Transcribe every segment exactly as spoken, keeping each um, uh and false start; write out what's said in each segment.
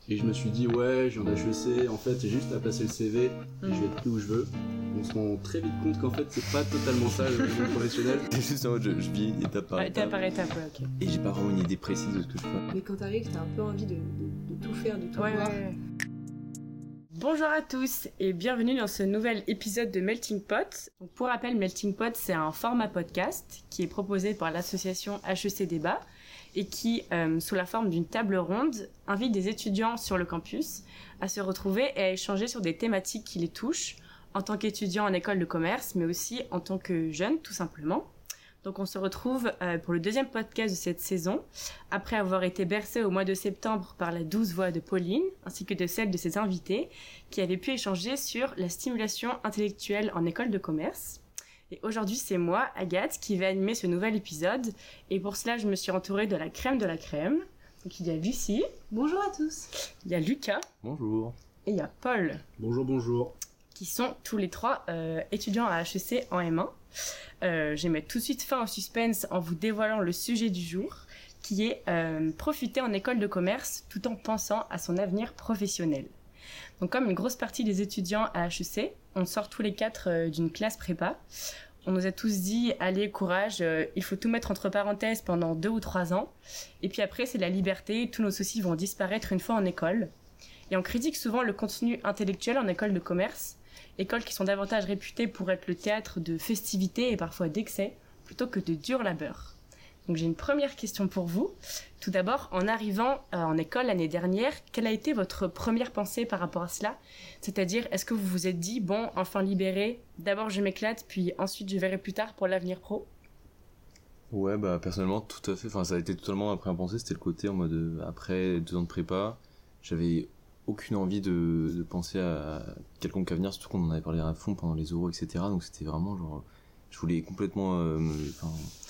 Et je me suis dit, ouais, je viens d'H E C, en fait, j'ai juste à passer le C V, et je vais être pris où je veux. On se rend très vite compte qu'en fait, c'est pas totalement ça le monde professionnel. C'est juste en mode, je, je vis étape par Ouais, étape. étape par étape, ouais, ok. Et j'ai pas vraiment une idée précise de ce que je fais. Mais quand t'arrives, t'as un peu envie de, de, de tout faire, de tout Ouais, voir. ouais, ouais. Bonjour à tous et bienvenue dans ce nouvel épisode de Melting Pot. Donc, pour rappel, Melting Pot, c'est un format podcast qui est proposé par l'association H E C Débat et qui, euh, sous la forme d'une table ronde, invite des étudiants sur le campus à se retrouver et à échanger sur des thématiques qui les touchent en tant qu'étudiants en école de commerce, mais aussi en tant que jeunes, tout simplement. Donc on se retrouve euh, pour le deuxième podcast de cette saison, après avoir été bercé au mois de septembre par la douce voix de Pauline, ainsi que de celle de ses invités, qui avaient pu échanger sur la stimulation intellectuelle en école de commerce. Et aujourd'hui, c'est moi, Agathe, qui vais animer ce nouvel épisode. Et pour cela, je me suis entourée de la crème de la crème. Donc il y a Lucie. Bonjour à tous. Il y a Lucas. Bonjour. Et il y a Paul. Bonjour, bonjour. Qui sont tous les trois euh, étudiants à H E C en M un. Euh, je vais mettre tout de suite fin au suspense en vous dévoilant le sujet du jour, qui est euh, profiter en école de commerce tout en pensant à son avenir professionnel. Donc comme une grosse partie des étudiants à H E C, on sort tous les quatre euh, d'une classe prépa. On nous a tous dit, allez, courage, euh, il faut tout mettre entre parenthèses pendant deux ou trois ans. Et puis après, c'est la liberté, tous nos soucis vont disparaître une fois en école. Et on critique souvent le contenu intellectuel en école de commerce, écoles qui sont davantage réputées pour être le théâtre de festivités et parfois d'excès, plutôt que de dur labeur. Donc j'ai une première question pour vous. Tout d'abord, en arrivant euh, en école l'année dernière, quelle a été votre première pensée par rapport à cela ? C'est-à-dire, est-ce que vous vous êtes dit, bon, enfin libéré, d'abord je m'éclate, puis ensuite je verrai plus tard pour l'avenir pro ? Ouais, bah personnellement, tout à fait. Enfin, ça a été totalement ma première pensée. C'était le côté en mode, euh, après deux ans de prépa, j'avais aucune envie de, de penser à quelconque avenir, surtout qu'on en avait parlé à fond pendant les oraux, et cetera. Donc c'était vraiment genre, je voulais complètement euh, me, enfin,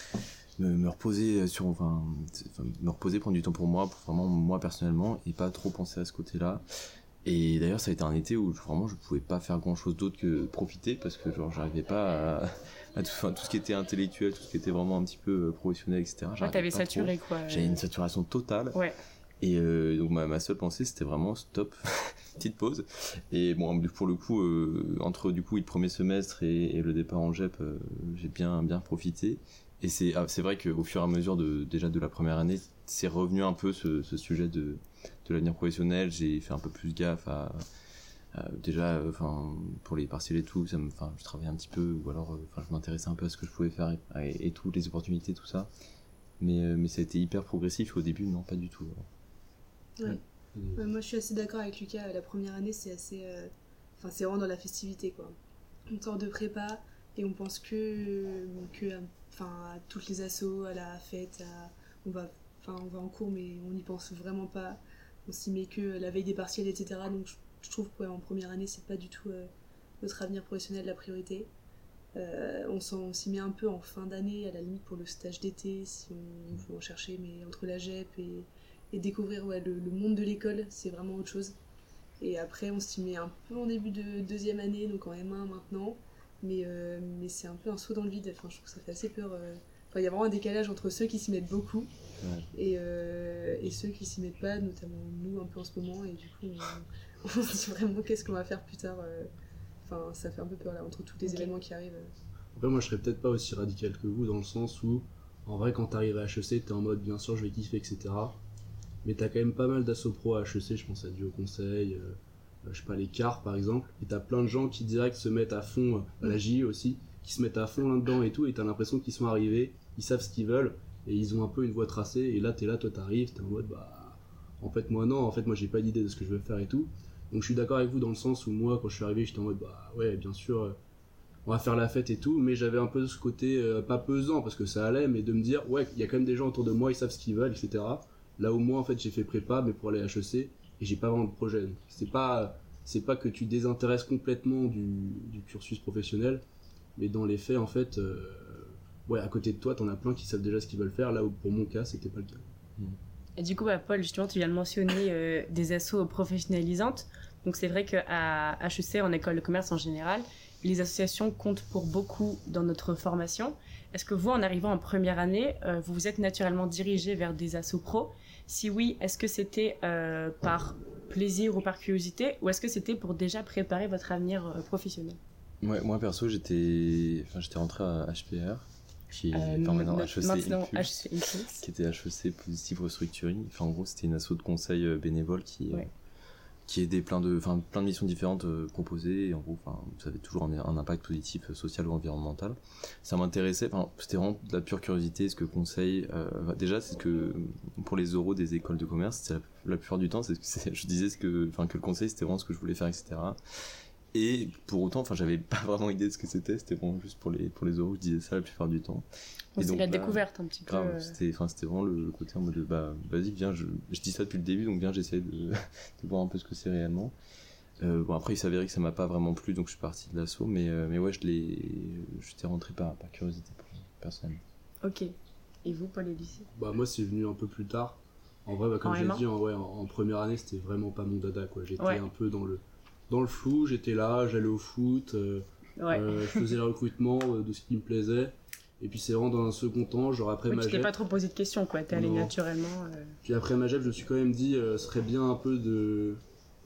me, me reposer sur, enfin, me reposer, prendre du temps pour moi, pour vraiment moi personnellement, et pas trop penser à ce côté-là. Et d'ailleurs, ça a été un été où vraiment je pouvais pas faire grand-chose d'autre que profiter, parce que genre j'arrivais pas à, à tout, enfin, tout ce qui était intellectuel, tout ce qui était vraiment un petit peu professionnel, et cetera. Ouais, t'avais saturé trop. quoi. J'avais une saturation totale. Ouais. Et euh, donc ma, ma seule pensée c'était vraiment stop, petite pause. Et bon, pour le coup, euh, entre du coup le premier semestre et, et le départ en G E P, euh, j'ai bien bien profité. Et c'est ah, c'est vrai qu'au fur et à mesure de déjà de la première année, c'est revenu un peu ce, ce sujet de de l'avenir professionnel. J'ai fait un peu plus gaffe à, à déjà, enfin euh, pour les partiels et tout, ça me, enfin je travaillais un petit peu, ou alors enfin euh, je m'intéressais un peu à ce que je pouvais faire et, et, et toutes les opportunités, tout ça. Mais euh, mais ça a été hyper progressif au début, non pas du tout. Ouais. Mmh. Ouais, moi je suis assez d'accord avec Lucas, la première année c'est assez... Euh... Enfin c'est vraiment dans la festivité quoi. On sort de prépa et on pense que, que enfin, à toutes les assos, à la fête, à... On, va... Enfin, on va en cours mais on n'y pense vraiment pas. On s'y met que la veille des partiels, et cetera. Donc je, je trouve qu'en première année c'est pas du tout euh, notre avenir professionnel la priorité. Euh, on, on s'y met un peu en fin d'année, à la limite pour le stage d'été, si on, on veut en chercher, mais entre la G E P et... et découvrir ouais, le, le monde de l'école, c'est vraiment autre chose. Et après, on s'y met un peu en début de deuxième année, donc en M un maintenant, mais, euh, mais c'est un peu un saut dans le vide. Enfin, je trouve que ça fait assez peur. Euh... Enfin, il y a vraiment un décalage entre ceux qui s'y mettent beaucoup ouais. et, euh, et ceux qui s'y mettent pas, notamment nous un peu en ce moment, et du coup, on, on se dit vraiment qu'est-ce qu'on va faire plus tard. Euh... Enfin, ça fait un peu peur là, entre tous les okay. événements qui arrivent. Après, moi, je serais peut-être pas aussi radical que vous, dans le sens où, en vrai, quand t'arrives à H E C, t'es en mode, bien sûr, je vais kiffer, et cetera. Mais t'as quand même pas mal d'assos pro à H E C, je pense à Duo Conseil, euh, je sais pas, les Cars par exemple, et t'as plein de gens qui direct se mettent à fond, euh, à la J I aussi, qui se mettent à fond là-dedans et tout, et t'as l'impression qu'ils sont arrivés, ils savent ce qu'ils veulent, et ils ont un peu une voie tracée, et là t'es là, toi t'arrives, t'es en mode bah, en fait moi non, en fait moi j'ai pas d'idée de ce que je veux faire et tout, donc je suis d'accord avec vous dans le sens où moi quand je suis arrivé j'étais en mode bah ouais bien sûr, euh, on va faire la fête et tout, mais j'avais un peu ce côté, euh, pas pesant parce que ça allait, mais de me dire ouais, il y a quand même des gens autour de moi, ils savent ce qu'ils veulent, et cetera. Là où moi en fait j'ai fait prépa mais pour aller à H E C et j'ai pas vraiment de projet. Donc, c'est pas c'est pas que tu désintéresses complètement du, du cursus professionnel, mais dans les faits en fait euh, ouais à côté de toi t'en as plein qui savent déjà ce qu'ils veulent faire, là où pour mon cas c'était pas le cas. Mmh. Et du coup bah, Paul justement tu viens de mentionner euh, des assos professionnalisantes, donc c'est vrai qu'à H E C en école de commerce en général les associations comptent pour beaucoup dans notre formation. Est-ce que vous, en arrivant en première année, euh, vous vous êtes naturellement dirigé vers des assos pro ? Si oui, est-ce que c'était euh, par plaisir ou par curiosité, ou est-ce que c'était pour déjà préparer votre avenir euh, professionnel? Ouais, moi perso, j'étais, enfin, j'étais rentré à H P R, qui est Euh, enfin, maintenant no- H E C maintenant, Impulse, H E C Impulse. qui était H E C Positive Restructuring. Enfin, en gros, c'était une asso de conseil euh, bénévole qui, euh, Ouais. qui aidait plein de, enfin, plein de missions différentes euh, proposées. Et en gros, enfin, ça avait toujours un, un impact positif euh, social ou environnemental. Ça m'intéressait, enfin, c'était vraiment de la pure curiosité. Ce que conseil, euh, bah, déjà, c'est que pour les oraux des écoles de commerce, c'est la, la plupart du temps, c'est ce que c'est- je disais ce que, enfin, que le conseil, c'était vraiment ce que je voulais faire, et cetera. Et pour autant, enfin, j'avais pas vraiment idée de ce que c'était. C'était vraiment juste pour les, pour les oraux, je disais ça la plupart du temps. Bon, Et c'est donc, la bah, découverte un petit peu. Grave, euh, c'était, enfin, c'était vraiment le, le côté en mode de, bah, vas-y, viens, je, je dis ça depuis le début, donc viens, j'essaie de, de voir un peu ce que c'est réellement. Euh, bon, après, il s'avérait que ça m'a pas vraiment plu, donc je suis parti de l'assaut, mais, euh, mais ouais, je l'ai, j'étais rentré par, par curiosité, personnellement. Ok. Et vous, Paul et Lucie? Bah moi c'est venu un peu plus tard. En vrai, bah, comme En j'ai M un? dit, en, ouais, en, en première année c'était vraiment pas mon dada quoi. J'étais Ouais. un peu dans le, dans le flou, j'étais là, j'allais au foot, euh, Ouais. euh, je faisais le recrutement euh, de ce qui me plaisait. Et puis c'est vraiment dans un second temps, genre après Ouais, ma tu t'es G E P. pas trop posé de questions, quoi. T'es allé Non. naturellement. euh, Puis après ma G E P, je me suis quand même dit, euh, ce serait bien un peu de,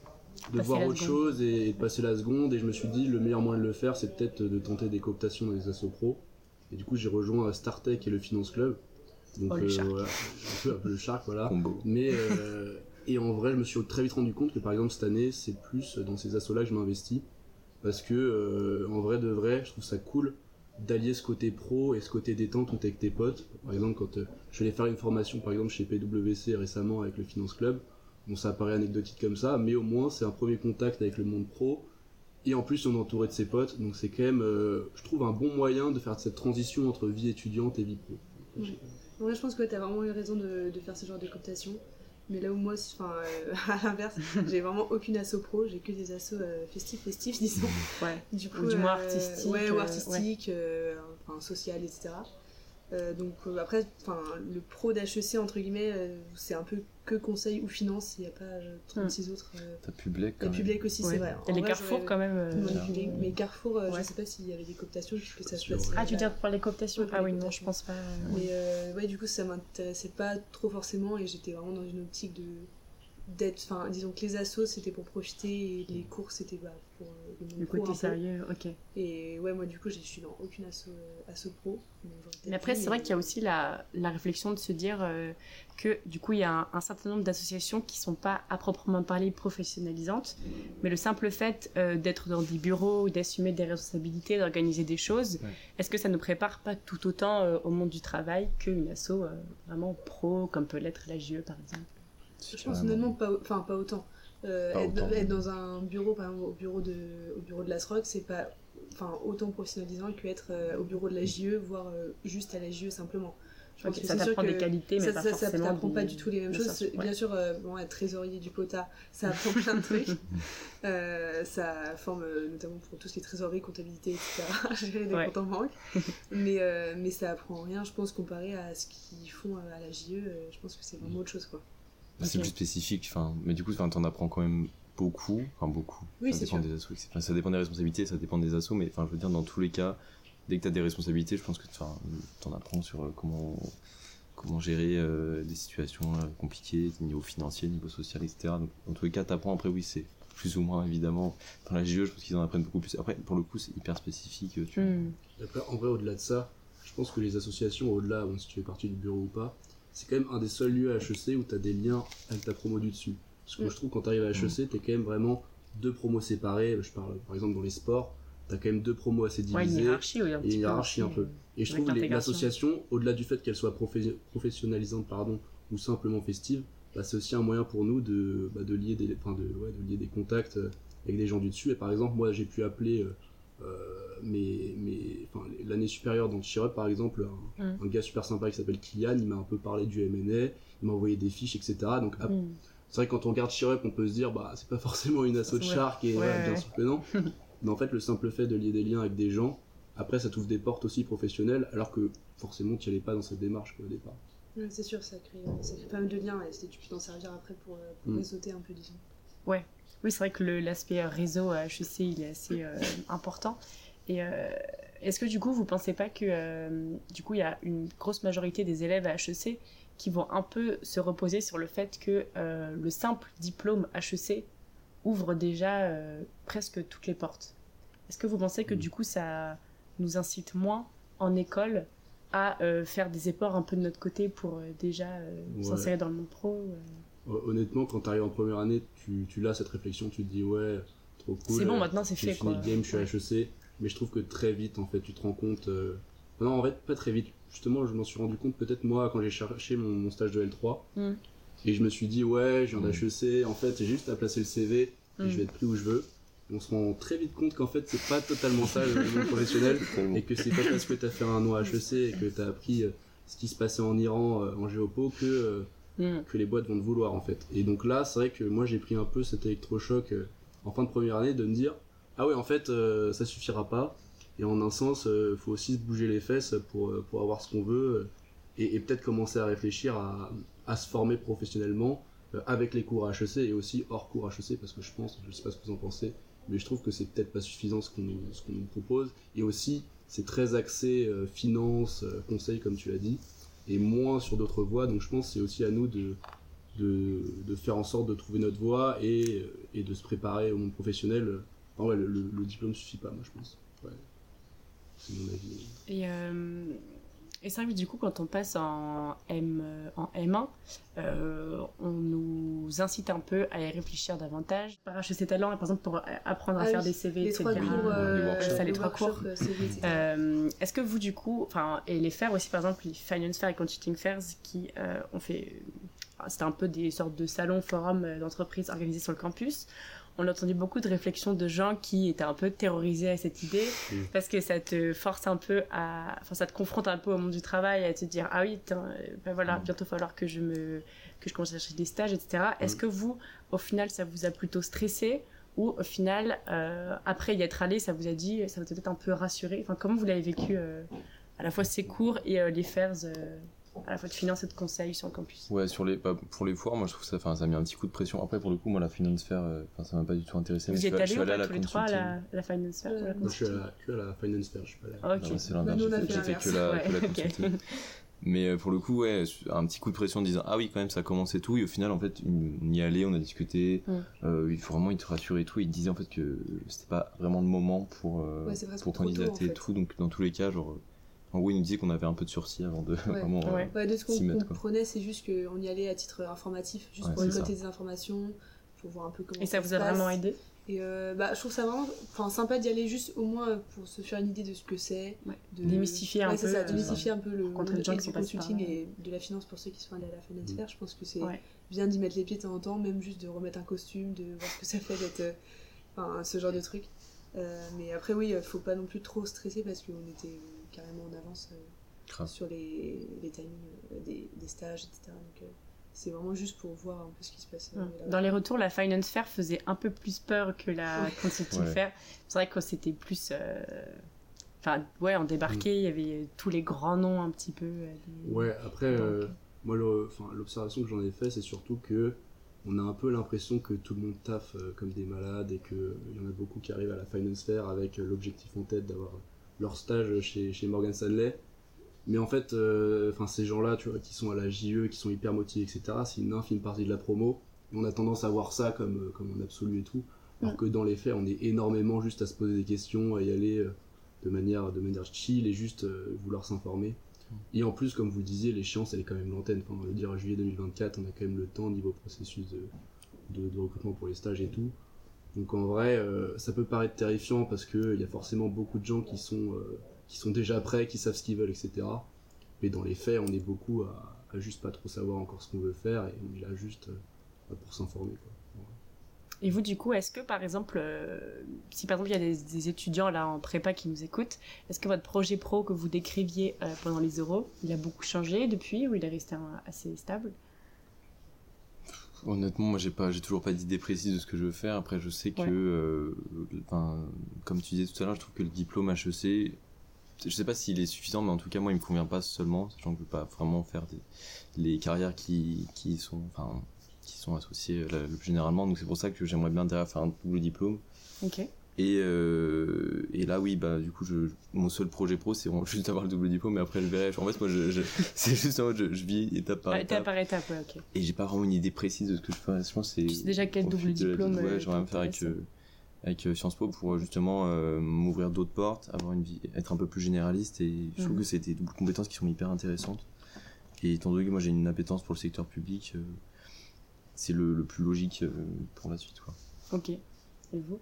de Passer voir la autre seconde. chose et, et de passer la seconde. Et je me suis dit, le meilleur moyen de le faire, c'est peut-être de tenter des cooptations dans les assos pro. Et du coup, j'ai rejoint Startech et le Finance Club. Donc Oh, le Shark. voilà, un peu, un peu le Shark, voilà. Combo. Mais euh, et en vrai, je me suis très vite rendu compte que par exemple cette année, c'est plus dans ces assos-là que je m'investis. Parce que euh, en vrai de vrai, je trouve ça cool d'allier ce côté pro et ce côté détente où t'es avec tes potes. Par exemple, quand euh, je suis allé faire une formation par exemple chez P W C récemment avec le Finance Club, bon ça paraît anecdotique comme ça, mais au moins c'est un premier contact avec le monde pro. Et en plus on est entouré de ses potes, donc c'est quand même, euh, je trouve, un bon moyen de faire cette transition entre vie étudiante et vie pro. Ouais. Ouais, je pense que t'as vraiment eu raison de, de faire ce genre de cooptation. Mais là où moi, enfin, euh, à l'inverse, j'ai vraiment aucune asso pro, j'ai que des assos euh, festifs, festifs, disons. Ouais. Du coup, Ou du moins euh, artistique, Ouais, ou euh, artistique, euh, enfin, social, et cetera. Euh, donc euh, après, enfin, le pro d'H E C, entre guillemets, euh, c'est un peu que conseil ou finance, il n'y a pas euh, trente-six autres. Euh... T'as Public Il y quand a même. Public aussi, Ouais. c'est vrai. Et En les vrai, Carrefour, j'aurais quand même. euh, manipulé. Mais Carrefour, euh, Ouais. je sais pas s'il y avait des cooptations, puisque ça se Sûr, passe. ouais. Ah, tu veux dire pour les cooptations? Ouais, pour Ah les oui, non, cooptations. je pense pas. euh, Mais euh, ouais, du coup, ça m'intéressait pas trop forcément et j'étais vraiment dans une optique de d'être. Enfin, disons que les assos c'était pour profiter et les cours c'était bah, pour euh, le monde Le pro un côté peu. sérieux, ok. Et ouais, moi du coup, je suis dans aucune asso, euh, asso pro. Donc, j'aurais peut-être Mais après, dû, c'est vrai qu'il y a aussi la, la réflexion de se dire euh, que du coup, il y a un, un certain nombre d'associations qui sont pas à proprement parler professionnalisantes, mais le simple fait euh, d'être dans des bureaux, d'assumer des responsabilités, d'organiser des choses, Ouais. est-ce que ça ne prépare pas tout autant euh, au monde du travail qu'une asso euh, vraiment pro, comme peut l'être la J E par exemple? Je pense honnêtement pas, au- enfin pas autant. Euh, Pas être, autant. être dans un bureau, par exemple au bureau de, au bureau de l'Asrock, c'est pas, enfin autant professionnalisant qu'être euh, au bureau de la J E, voire euh, juste à la J E simplement. Je pense Ok, que ça c'est sûr t'apprend que des qualités, mais ça, pas ça, ça forcément t'apprend des- pas du tout les mêmes des choses. sens, C'est- ouais. Bien sûr, euh, bon, être trésorier du Pota, ça apprend plein de trucs. Euh, ça forme euh, notamment pour tout ce qui est trésorerie, comptabilité, et cetera. Gérer des Ouais. comptes en banque. mais, euh, mais ça apprend rien, je pense, comparé à ce qu'ils font euh, à la J E. euh, je pense que c'est vraiment autre chose, quoi. C'est Ok. plus spécifique, enfin, mais du coup, enfin, t'en apprends quand même beaucoup, enfin beaucoup. Oui, ça c'est dépend sûr. des assos, et cetera. Enfin, ça dépend des responsabilités, ça dépend des assos, mais enfin, je veux dire, dans tous les cas, dès que t'as des responsabilités, je pense que enfin, t'en apprends sur euh, comment comment gérer euh, des situations euh, compliquées, niveau financier, niveau social, et cetera. Donc, dans tous les cas, t'apprends. Après, oui, c'est plus ou moins évidemment. Dans la J E, je pense qu'ils en apprennent beaucoup plus. Après, pour le coup, c'est hyper spécifique. Tu vois. Hmm. Après, en vrai, au-delà de ça, je pense que les associations, au-delà, bon, si tu fais partie du bureau ou pas, c'est quand même un des seuls lieux à H E C où tu as des liens avec ta promo du dessus. Parce que Mm. je trouve quand tu arrives à H E C, tu es quand même vraiment deux promos séparés. Je parle par exemple dans les sports, tu as quand même deux promos assez Ouais, une divisés. hiérarchie, oui, un et petit une peu hiérarchie aussi, un peu. euh. Et je avec trouve les- l'intégration. l'association, au-delà du fait qu'elle soit profé- professionnalisante pardon, ou simplement festive, bah, c'est aussi un moyen pour nous de, bah, de, lier des, enfin de, ouais, de lier des contacts euh, avec des gens du dessus. Et par exemple, moi j'ai pu appeler euh, euh, mes, mes, enfin, l'année supérieure dans le Chirep par exemple, un, Mm. un gars super sympa qui s'appelle Kylian, il m'a un peu parlé du M and A, il m'a envoyé des fiches, et cetera. Donc ap- Hmm. c'est vrai que quand on regarde Chirep, on peut se dire bah c'est pas forcément une asso de Ouais. Shark et Ouais, voilà, ouais, bien ouais. sûr que non. Mais en fait, le simple fait de lier des liens avec des gens, après ça t'ouvre des portes aussi professionnelles, alors que forcément tu n'y allais pas dans cette démarche quoi, au départ. Ouais, c'est sûr, ça crée, ça crée pas mal de liens et tu peux t'en servir après pour, euh, pour Mm. réseauter un peu, disons. Oui, c'est vrai que le- l'aspect euh, réseau à H E C, il est assez euh, important. Et euh, est-ce que du coup, vous pensez pas que euh, du coup, il y a une grosse majorité des élèves à H E C qui vont un peu se reposer sur le fait que euh, le simple diplôme H E C ouvre déjà euh, presque toutes les portes. Est-ce que vous pensez que du coup ça nous incite moins en école à euh, faire des efforts un peu de notre côté pour euh, déjà euh, Ouais. s'insérer dans le monde pro euh... Honnêtement, quand tu arrives en première année, tu, tu l'as cette réflexion, tu te dis ouais, trop cool. C'est bon, maintenant c'est j'ai fait fini quoi. le game, je suis à Ouais. H E C, mais je trouve que très vite en fait, tu te rends compte. Euh... Non, en fait, pas très vite. Justement, je m'en suis rendu compte peut-être moi quand j'ai cherché mon, mon stage de L trois Mm. et je me suis dit ouais, je viens Mm. d'H E C, en fait, j'ai juste à placer le C V et Mm. je vais être pris où je veux. Et on se rend très vite compte qu'en fait, c'est pas totalement ça le monde professionnel Tellement. et que c'est pas parce que t'as fait un an à H E C et que t'as appris euh, ce qui se passait en Iran euh, en géopo que euh, Mm. que les boîtes vont te vouloir en fait. Et donc là, c'est vrai que moi j'ai pris un peu cet électrochoc euh, en fin de première année de me dire ah ouais en fait euh, ça suffira pas et en un sens euh, faut aussi se bouger les fesses pour, euh, pour avoir ce qu'on veut euh, et, et peut-être commencer à réfléchir à, à se former professionnellement euh, avec les cours H E C et aussi hors cours H E C parce que je pense, je sais pas ce que vous en pensez, mais je trouve que c'est peut-être pas suffisant ce qu'on nous, ce qu'on nous propose et aussi c'est très axé euh, finance, euh, conseil comme tu l'as dit et moins sur d'autres voies. Donc je pense que c'est aussi à nous de, de, de faire en sorte de trouver notre voie et, et de se préparer au monde professionnel. Enfin, ouais, le, le, le diplôme suffit pas, moi je pense. Ouais. C'est mon avis. Et, euh, et c'est vrai que du coup, quand on passe en, M, en M un, euh, on nous incite un peu à y réfléchir davantage. Par H E C Talent, par exemple, pour apprendre à Ah faire oui, des C V, les et cetera. trois cours, Les euh, workshops. Ça, les les trois workshops, cours. euh, C V, et cetera. Euh, Est-ce que vous, du coup, enfin, et les fairs aussi, par exemple, les Finance Fair et Consulting Fairs, qui euh, ont fait. C'était un peu des sortes de salons, forums euh, d'entreprises organisés sur le campus. On a entendu beaucoup de réflexions de gens qui étaient un peu terrorisés à cette idée, Mm. parce que ça te force un peu à. Enfin, ça te confronte un peu au monde du travail, à te dire ah oui, tain, euh, ben voilà, Mm. bientôt il va falloir que je, me, que je commence à chercher des stages, et cetera. Est-ce Mm. que vous, au final, ça vous a plutôt stressé ou au final, euh, après y être allé, ça vous a dit, ça vous a peut-être un peu rassuré. Enfin, comment vous l'avez vécu euh, à la fois ces cours et euh, les fairs, euh, à la fois de finance et de conseil sur le campus? Ouais, sur les, bah, pour les foires, moi je trouve ça, enfin, ça a mis un petit coup de pression. Après, pour le coup, moi la finance fair, euh, enfin, ça m'a pas du tout intéressé. Vous mais y je êtes suis, je allés suis ou allé à pas la tous les trois à consulting. la, la finance fair? Ouais. ou la Moi je suis à consulting la, que à la Finance Fair, je suis pas là. Ah, ok. Ah ouais, c'est Bah, l'inverse. nous, on a J'ai fait fait, j'ai fait que la, l'inverse. que la Ouais, consulting. ok. Mais euh, pour le coup, ouais, un petit coup de pression en disant ah oui, quand même, ça commence et tout. Et au final, en fait, on y allait, on a discuté. Mm. Euh, il faut vraiment, il te rassure et tout. Il te disait en fait que c'était pas vraiment le moment pour, euh, Ouais, c'est presque pour trop tôt, candidater en et fait. tout. Donc, dans tous les cas, genre, en gros, il nous disait qu'on avait un peu de sursis avant de Ouais. vraiment. euh, Ouais. Ouais, de ce qu'on s'y mettre, quoi. comprenait, c'est juste qu'on y allait à titre informatif, juste Ouais, pour c'est récolter ça. des informations, pour voir un peu comment Et ça se vous a passe. vraiment aidé? Et euh, bah, je trouve ça vraiment enfin, sympa d'y aller juste au moins pour se faire une idée de ce que c'est. Ouais. De... Démystifier un ouais, c'est peu, ça, euh, démystifier un peu le rencontrer monde des gens et qui du sont passés par consulting là. et de la finance pour ceux qui sont allés à la finance Mm. fair. Je pense que c'est Ouais. bien d'y mettre les pieds de temps en temps, même juste de remettre un costume, de voir ce que ça fait d'être. euh, Enfin, ce genre de truc. Euh, mais après, oui, faut pas non plus trop stresser parce qu'on était carrément en avance. Euh, Grave. sur les, les timings euh, des, des stages, et cetera. Donc euh, c'est vraiment juste pour voir un peu ce qui se passe. euh, Mm. là-bas. Dans les retours, la Finance Fair faisait un peu plus peur que la Ouais. Consulting Ouais. Fair. C'est vrai que c'était plus. euh, Enfin, ouais, on débarquait, il y avait tous les grands noms un petit peu. euh, des- Ouais, après, Donc, euh, moi le- enfin, l'observation que j'en ai fait, c'est surtout que on a un peu l'impression que tout le monde taffe euh, comme des malades et qu'il y en a beaucoup qui arrivent à la Finance Fair avec euh, l'objectif en tête d'avoir leur stage chez, chez Morgan Stanley. Mais en fait, euh, enfin, ces gens-là, tu vois, qui sont à la J E, qui sont hyper motivés, et cetera, c'est une infime partie de la promo. Et on a tendance à voir ça comme, euh, comme un absolu et tout. Alors Mm. que dans les faits, on est énormément juste à se poser des questions, à y aller euh, de, manière, de manière chill et juste euh, vouloir s'informer. Et en plus, comme vous le disiez, l'échéance, elle est quand même lointaine. Enfin, on va le dire, juillet deux mille vingt-quatre, on a quand même le temps niveau processus de, de, de recrutement pour les stages et tout. Donc en vrai, euh, ça peut paraître terrifiant parce qu'il y a forcément beaucoup de gens qui sont, euh, qui sont déjà prêts, qui savent ce qu'ils veulent, et cetera. Mais dans les faits, on est beaucoup à, à juste pas trop savoir encore ce qu'on veut faire et on est là juste euh, pour s'informer, quoi. Et vous, du coup, est-ce que, par exemple, euh, si par exemple il y a des, des étudiants là en prépa qui nous écoutent, est-ce que votre projet pro que vous décriviez euh, pendant les euros, il a beaucoup changé depuis ou il est resté un- assez stable? Honnêtement, moi j'ai pas, j'ai toujours pas d'idée précise de ce que je veux faire. Après, je sais que, Ouais. euh, enfin, comme tu disais tout à l'heure, je trouve que le diplôme H E C, je sais pas s'il est suffisant, mais en tout cas moi il me convient pas seulement, sachant que je veux pas vraiment faire des, les carrières qui, qui sont, enfin, qui sont associées là, le plus généralement. Donc c'est pour ça que j'aimerais bien derrière faire un double diplôme. Ok. Et, euh, et là, oui, bah, du coup, je, mon seul projet pro, c'est vraiment juste avoir le double diplôme, mais après, je verrai. En fait, moi, je, je, c'est juste en mode, je, je vis étape par Ah, étape. étape par étape, ouais, ok. Et j'ai pas vraiment une idée précise de ce que je fais. Je pense que c'est. Tu sais déjà quel double profiter de la vie. diplôme, Ouais, euh, j'aimerais me faire avec, t'intéresse. euh, avec euh, Sciences Po pour justement euh, m'ouvrir d'autres portes, avoir une vie, être un peu plus généraliste. Et je trouve Mhm. que c'est des doubles compétences qui sont hyper intéressantes. Et étant donné que moi, j'ai une appétence pour le secteur public, euh, c'est le, le plus logique euh, pour la suite, quoi. Ok. Et vous?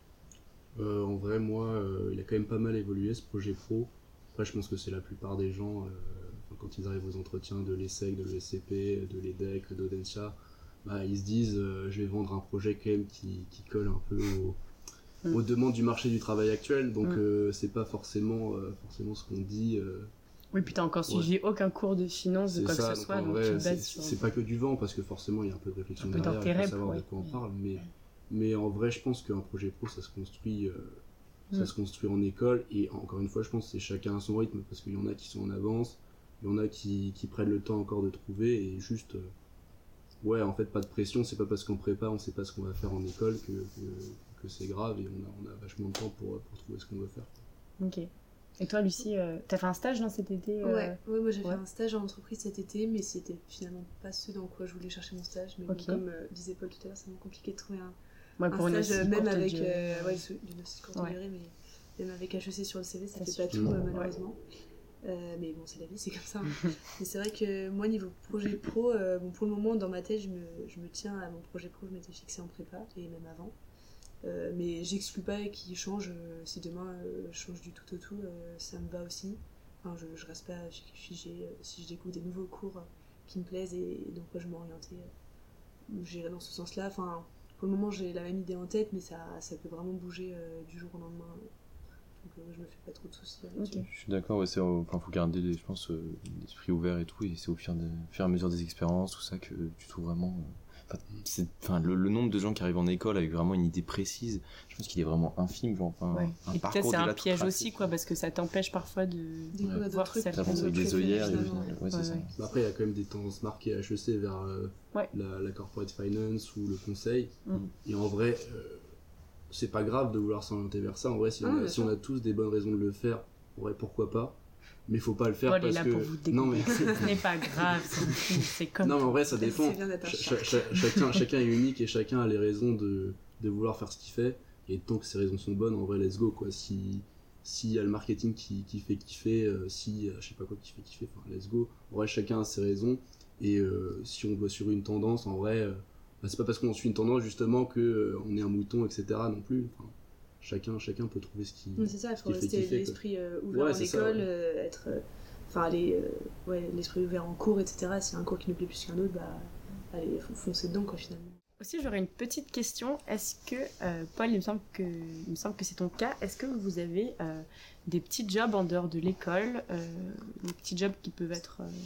Euh, en vrai, moi, euh, il a quand même pas mal évolué ce projet pro. Après, je pense que c'est la plupart des gens, euh, enfin, quand ils arrivent aux entretiens de l'E S S E C, de l'E S C P, de l'E D E C, d'Audencia, bah, ils se disent euh, je vais vendre un projet quand même qui, qui colle un peu au- Mm. aux demandes du marché du travail actuel. Donc, Mm. euh, c'est pas forcément, euh, forcément ce qu'on dit. euh, Oui, puis t'as encore suivi aucun cours de finance de c'est quoi ça, que ce donc soit, en donc vrai, tu te c'est bases sur... c'est pas que du vent, parce que forcément, il y a un peu de réflexion Un peu derrière, il d'intérêt faut savoir pour- de quoi on ouais. parle. Mais, mais en vrai, je pense qu'un projet pro, ça se construit. euh, Ça Mm. se construit en école, et encore une fois, je pense que c'est chacun à son rythme, parce qu'il y en a qui sont en avance, il y en a qui, qui prennent le temps encore de trouver, et juste, euh, ouais, en fait, pas de pression, c'est pas parce qu'on prépare, on sait pas ce qu'on va faire en école que, que, que c'est grave, et on a, on a vachement de temps pour, pour trouver ce qu'on veut faire. Ok. Et toi, Lucie, euh, t'as fait un stage dans cet été euh, Ouais, ouais, moi j'ai ouais. fait un stage en entreprise cet été, mais c'était finalement pas ce dans quoi je voulais chercher mon stage. Mais bon, Ok. comme euh, disait Paul tout à l'heure, c'est vraiment compliqué de trouver un, Ouais, un pour une stage, aussi même courte avec durée. euh, ouais, ce- d'une aussi courte Ouais. durée, mais même avec H E C sur le C V, ça Ça fait suffit. pas tout, Mm. euh, malheureusement. Euh, mais bon, c'est la vie, c'est comme ça. hein. Mais c'est vrai que moi, niveau projet pro, euh, bon, pour le moment, dans ma tête, je me, je me tiens à mon projet pro que je m'étais fixé en prépa, et même avant. Euh, mais j'exclus pas qu'il change. euh, si demain euh, je change du tout au tout, euh, ça me va aussi. Enfin, je, je reste pas figée. euh, si je découvre des nouveaux cours euh, qui me plaisent et, et dans quoi je m'orienter, euh, j'irai dans ce sens-là. Enfin, pour le moment, j'ai la même idée en tête, mais ça, ça peut vraiment bouger euh, du jour au lendemain. Donc, euh, je me fais pas trop de soucis là-dessus. Ok. Je suis d'accord, ouais, c'est, enfin, faut garder, des- je pense, euh, l'esprit ouvert et tout, et c'est au fur, de, fur et à mesure des expériences, tout ça, que tu trouves vraiment. euh, Enfin, c'est, enfin le, le nombre de gens qui arrivent en école avec vraiment une idée précise, je pense qu'il est vraiment infime, genre, enfin, Ouais. un Et peut-être parcours c'est un déjà tout piège tracé, aussi, quoi, parce que ça t'empêche parfois de Découvrir d'autres voir trucs, certaines t'avances avec autres des préférés, œillères, et au finalement. final, ouais, c'est Ouais, ça. ouais. Bah après, il y a quand même des tendances marquées à H E C vers euh, Ouais. la, la corporate finance ou le conseil. Mm. Et en vrai, euh, c'est pas grave de vouloir s'orienter vers ça. En vrai, si, Ah, on, a, bien si sûr. on a tous des bonnes raisons de le faire, en vrai, pourquoi pas. Mais faut pas le faire Paul est parce là que. pour vous non, mais... découvrir. Ce n'est pas grave, c'est- c'est comme non, mais en tout. vrai, ça dépend. C'est bien d'être un Cha- chat. cha- cha- chacun, chacun est unique et chacun a les raisons de, de vouloir faire ce qu'il fait. Et tant que ces raisons sont bonnes, en vrai, let's go, quoi. Si s'il y a le marketing qui, qui fait kiffer, euh, si euh, je sais pas quoi qui fait kiffer, enfin, let's go. En vrai, chacun a ses raisons. Et euh, si on va sur une tendance, en vrai, euh, bah, c'est pas parce qu'on suit une tendance justement que euh, on est un mouton, et cetera non plus. Enfin, chacun, chacun peut trouver ce qui. Mais c'est ça, il faut qui fait rester kiffer, l'esprit euh, ouvert Ouais, en c'est ça, école, ouais. euh, être. euh, Enfin, aller. euh, ouais, l'esprit ouvert en cours, et cetera. S'il y a un cours qui nous plaît plus qu'un autre, bah. Allez, faut foncer dedans, quoi, finalement. Aussi, j'aurais une petite question. Est-ce que, euh, Paul, il me semble que, il me semble que c'est ton cas, est-ce que vous avez euh, des petits jobs en dehors de l'école, euh, des petits jobs qui peuvent être euh,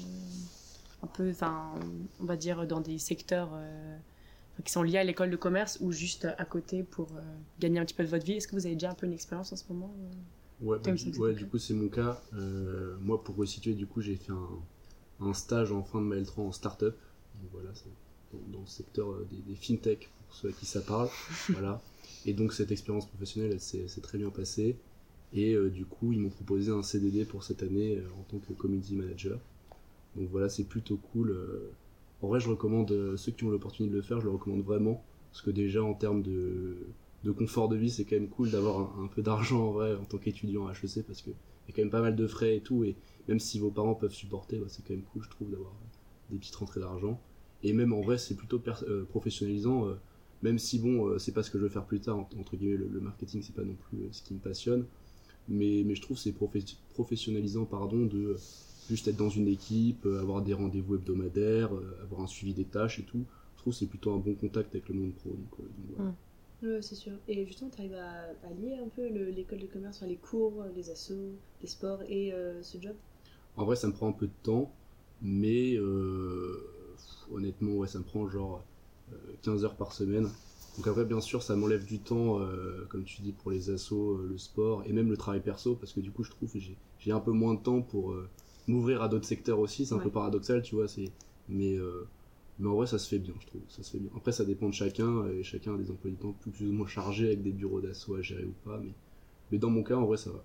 un peu, enfin, on va dire dans des secteurs euh, qui sont liés à l'école de commerce ou juste à côté pour euh, gagner un petit peu de votre vie? Est-ce que vous avez déjà un peu une expérience en ce moment euh Ouais, bah, Comme du, ça, c'est ouais, ton du cas. coup, c'est mon cas. Euh, moi, pour resituer, du coup, j'ai fait un, un stage en fin de ma L trois en start-up. Donc voilà, c'est dans, dans le secteur euh, des, des fintech, pour ceux à qui ça parle. Voilà. Et donc, cette expérience professionnelle, elle s'est elle s'est très bien passée. Et euh, du coup, ils m'ont proposé un C D D pour cette année euh, en tant que community manager. Donc voilà, c'est plutôt cool. euh. En vrai, je recommande, euh, ceux qui ont l'opportunité de le faire, je le recommande vraiment. Parce que déjà, en termes de, de confort de vie, c'est quand même cool d'avoir un, un peu d'argent en vrai en tant qu'étudiant à H E C, parce qu'il y a quand même pas mal de frais et tout. Et même si vos parents peuvent supporter, bah, c'est quand même cool, je trouve, d'avoir des petites rentrées d'argent. Et même en vrai, c'est plutôt pers- euh, professionnalisant. euh, même si, bon, euh, c'est pas ce que je veux faire plus tard, en- entre guillemets, le, le marketing, c'est pas non plus euh, ce qui me passionne. Mais, mais je trouve que c'est profe- professionnalisant, pardon, de euh, juste être dans une équipe, euh, avoir des rendez-vous hebdomadaires, euh, avoir un suivi des tâches et tout. Je trouve que c'est plutôt un bon contact avec le monde pro. Donc, euh, donc voilà. Mm. Ouais, c'est sûr. Et justement, tu arrives à, à lier un peu le- l'école de commerce, enfin, les cours, les assos, les sports et euh, ce job? En vrai, ça me prend un peu de temps, mais euh, pff, honnêtement, ouais, ça me prend genre euh, quinze heures par semaine. Donc après, bien sûr, ça m'enlève du temps, euh, comme tu dis, pour les assos, euh, le sport et même le travail perso, parce que du coup, je trouve que j'ai j'ai un peu moins de temps pour euh, m'ouvrir à d'autres secteurs aussi. C'est un Ouais. peu paradoxal, tu vois. C'est mais euh, Mais en vrai, ça se fait bien, je trouve. Ça se fait bien. Après, ça dépend de chacun, et chacun a des emplois du temps plus, plus ou moins chargés avec des bureaux d'assaut à gérer ou pas. Mais, mais dans mon cas, en vrai, ça va.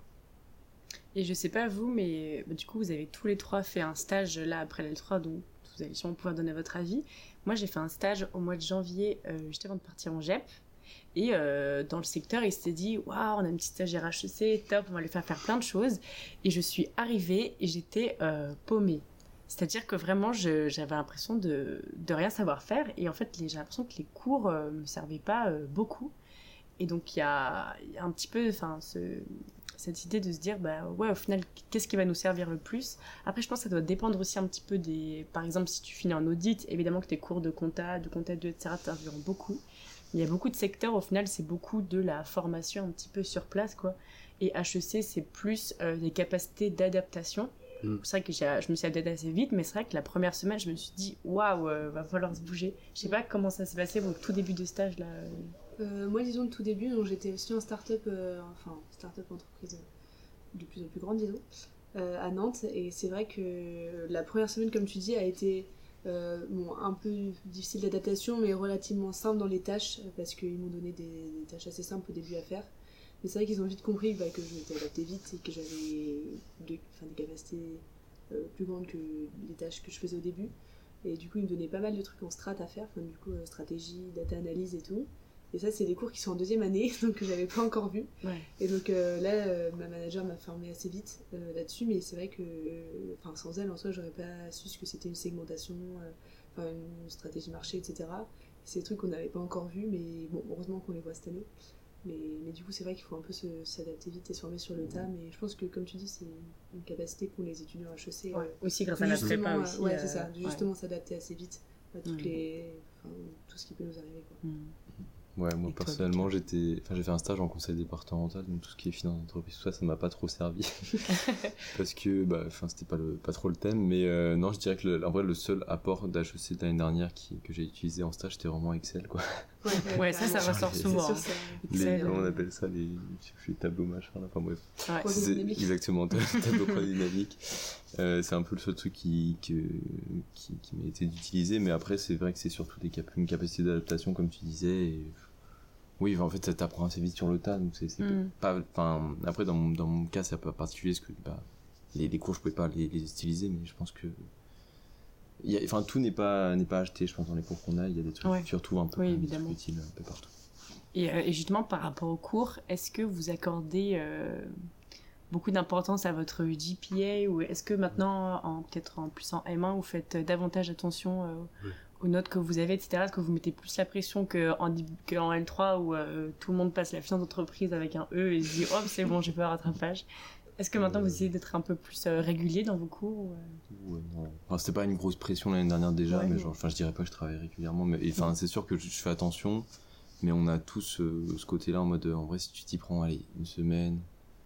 Et je sais pas vous, mais bah, du coup, vous avez tous les trois fait un stage là après l'L trois, donc vous allez sûrement pouvoir donner votre avis. Moi, j'ai fait un stage au mois de janvier, euh, juste avant de partir en G E P. Et euh, dans le secteur, il s'était dit « Waouh, on a une petite stagiaire H E C, top, on va lui faire faire plein de choses. » Et je suis arrivée et j'étais euh, paumée. C'est-à-dire que vraiment, je, j'avais l'impression de, de rien savoir faire. Et en fait, les, j'ai l'impression que les cours ne euh, me servaient pas euh, beaucoup. Et donc, il y a, y a un petit peu ce, cette idée de se dire, bah ouais, au final, qu'est-ce qui va nous servir le plus ? Après, je pense que ça doit dépendre aussi un petit peu des... Par exemple, si tu finis en audit, évidemment que tes cours de compta, de compta deux, et cetera, te serviront beaucoup. Il y a beaucoup de secteurs, au final, c'est beaucoup de la formation un petit peu sur place, quoi. Et H E C, c'est plus euh, des capacités d'adaptation. Mm. C'est vrai que j'ai, je me suis adaptée assez vite, mais c'est vrai que la première semaine, je me suis dit, waouh, euh, va falloir se bouger. Je sais pas comment ça s'est passé, au tout début de stage, là. Euh, moi, disons, le tout début, donc, j'étais aussi en start-up, euh, enfin, start-up entreprise euh, de plus en plus grande, disons, euh, à Nantes. Et c'est vrai que la première semaine, comme tu dis, a été euh, bon, un peu difficile d'adaptation, mais relativement simple dans les tâches, parce qu'ils m'ont donné des, des tâches assez simples au début à faire. Mais c'est vrai qu'ils ont vite compris bah, que je m'étais adaptée vite et que j'avais de, enfin, des capacités euh, plus grandes que les tâches que je faisais au début. Et du coup, ils me donnaient pas mal de trucs en strat à faire, enfin, du coup, euh, stratégie, data analyse et tout. Et ça, c'est des cours qui sont en deuxième année, donc que j'avais pas encore vu. Ouais. Et donc euh, là, euh, ma manager m'a formée assez vite euh, là-dessus, mais c'est vrai que euh, sans elle, en soi, j'aurais pas su ce que c'était une segmentation, euh, une stratégie marché, et cetera. C'est des trucs qu'on n'avait pas encore vus, mais bon, heureusement qu'on les voit cette année. Mais, mais du coup, c'est vrai qu'il faut un peu se, s'adapter vite et se former sur le tas. Mais je pense que, comme tu dis, c'est une capacité qu'ont les étudiants H E C. Ouais, euh, aussi grâce à la prépa aussi. Ouais, euh, c'est ça. Justement, ouais. S'adapter assez vite à toutes mmh. les, enfin, tout ce qui peut nous arriver, quoi. Mmh. Ouais, moi et personnellement, toi, j'étais, enfin, j'ai fait un stage en conseil départemental, donc tout ce qui est finance d'entreprise, tout ça, ça m'a pas trop servi. Parce que, bah, enfin, c'était pas le, pas trop le thème, mais euh, non, je dirais que le, en vrai, le seul apport d'H E C de l'année dernière qui, que j'ai utilisé en stage, c'était vraiment Excel, quoi. Ouais, ouais, ouais ça, ça ressort les, souvent. Hein. Les, comment on appelle ça, les, les tableaux machin, là, enfin bref. Ouais. C'est exactement, tableau pas dynamique. Euh, c'est un peu le seul truc qui, que, qui, qui m'a été utilisé, mais après, c'est vrai que c'est surtout des cap- une capacité d'adaptation, comme tu disais, et oui, en fait, ça t'apprend assez vite sur le tas, donc c'est, c'est mm. pas, enfin, après, dans mon, dans mon cas, c'est un peu particulier, parce que, bah, les, les cours, je pouvais pas les, les utiliser, mais je pense que, y a, enfin, tout n'est pas, n'est pas acheté, je pense, dans les cours qu'on a, il y a des trucs, ouais. surtout un peu, oui, des trucs utiles un peu partout. Et, euh, et justement, par rapport aux cours, est-ce que vous accordez, euh, beaucoup d'importance à votre G P A, ou est-ce que maintenant, en, peut-être en plus en M un, vous faites davantage attention, euh, oui. aux notes que vous avez, et cetera. Est-ce que vous mettez plus la pression qu'en, qu'en L trois où euh, tout le monde passe la finance d'entreprise avec un E et se dit « Oh, c'est bon, j'ai pas un rattrapage ». Est-ce que maintenant, euh... vous essayez d'être un peu plus euh, régulier dans vos cours ou, euh... Ouais, non. Enfin, c'était pas une grosse pression l'année dernière déjà, ouais, mais genre, enfin, je dirais pas que je travaille régulièrement. Mais enfin, ouais. C'est sûr que je, je fais attention, mais on a tous euh, ce côté-là en mode, en vrai, si tu t'y prends, allez, une semaine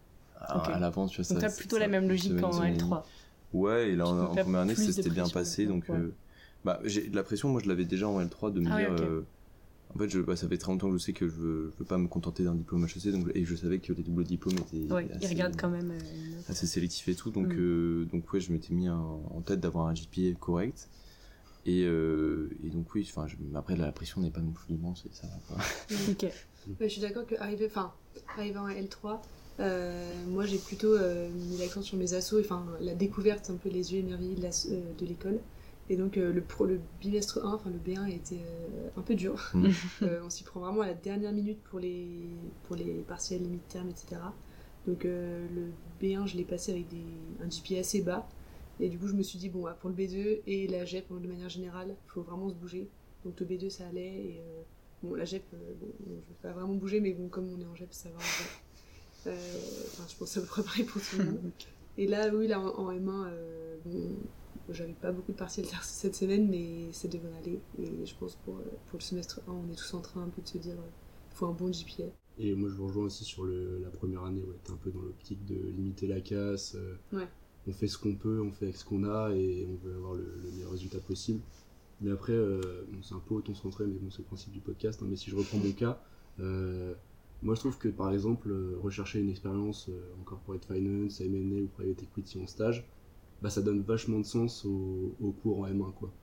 à, okay. à l'avance, tu vois, donc ça... Donc t'as plutôt ça, la même logique semaine, qu'en L trois. Ouais, et là, en, en première année, c'était bien passé, donc... Ouais. Euh, Bah, j'ai de la pression, moi je l'avais déjà en L trois, de me ah dire, oui, okay. euh, en fait, je, bah, ça fait très longtemps que je sais que je veux, je veux pas me contenter d'un diplôme H E C, donc, et je savais que les doubles diplômes étaient ouais, assez, ils regardent quand même euh, assez sélectifs et tout, donc, mm. euh, donc ouais, je m'étais mis en, en tête d'avoir un G P A correct, et, euh, et donc oui, enfin, après la pression n'est pas non plus immense, et ça va pas. Ok. Ouais, je suis d'accord qu'arriver, enfin, arriver en L trois, euh, moi j'ai plutôt euh, mis l'accent sur mes assos, enfin, la découverte, un peu les yeux émerveillés de, la, euh, de l'école. Et donc euh, le, pro, le bimestre un, enfin le B un a été euh, un peu dur. Mmh. euh, on s'y prend vraiment à la dernière minute pour les, pour les partiels, les mid-term, et cetera. Donc euh, le B un, je l'ai passé avec des, un G P A assez bas. Et du coup, je me suis dit, bon, bah, pour le B deux et la G E P, de manière générale, il faut vraiment se bouger. Donc le B deux, ça allait. Et euh, bon, la G E P, euh, bon, je ne vais pas vraiment bouger, mais bon, comme on est en G E P, ça va en vrai. Euh, enfin, je pense que ça me préparer pour tout le monde. Okay. Et là, oui, là, en, en M un, euh, bon, j'avais pas beaucoup de partiels cette semaine, mais ça devrait aller. Et je pense pour, pour le semestre un, on est tous en train un peu de se dire qu'il faut un bon G P A. Et moi, je vous rejoins aussi sur le, la première année. Ouais, t'es un peu dans l'optique de limiter la casse. Euh, ouais. On fait ce qu'on peut, on fait avec ce qu'on a et on veut avoir le, le meilleur résultat possible. Mais après, euh, bon, c'est un peu auto-centré, mais bon, c'est le principe du podcast. Hein, mais si je reprends mon cas, euh, moi je trouve que par exemple, euh, rechercher une expérience euh, en corporate finance, M and A ou private equity en stage, bah, ça donne vachement de sens au, au cours en M un, quoi.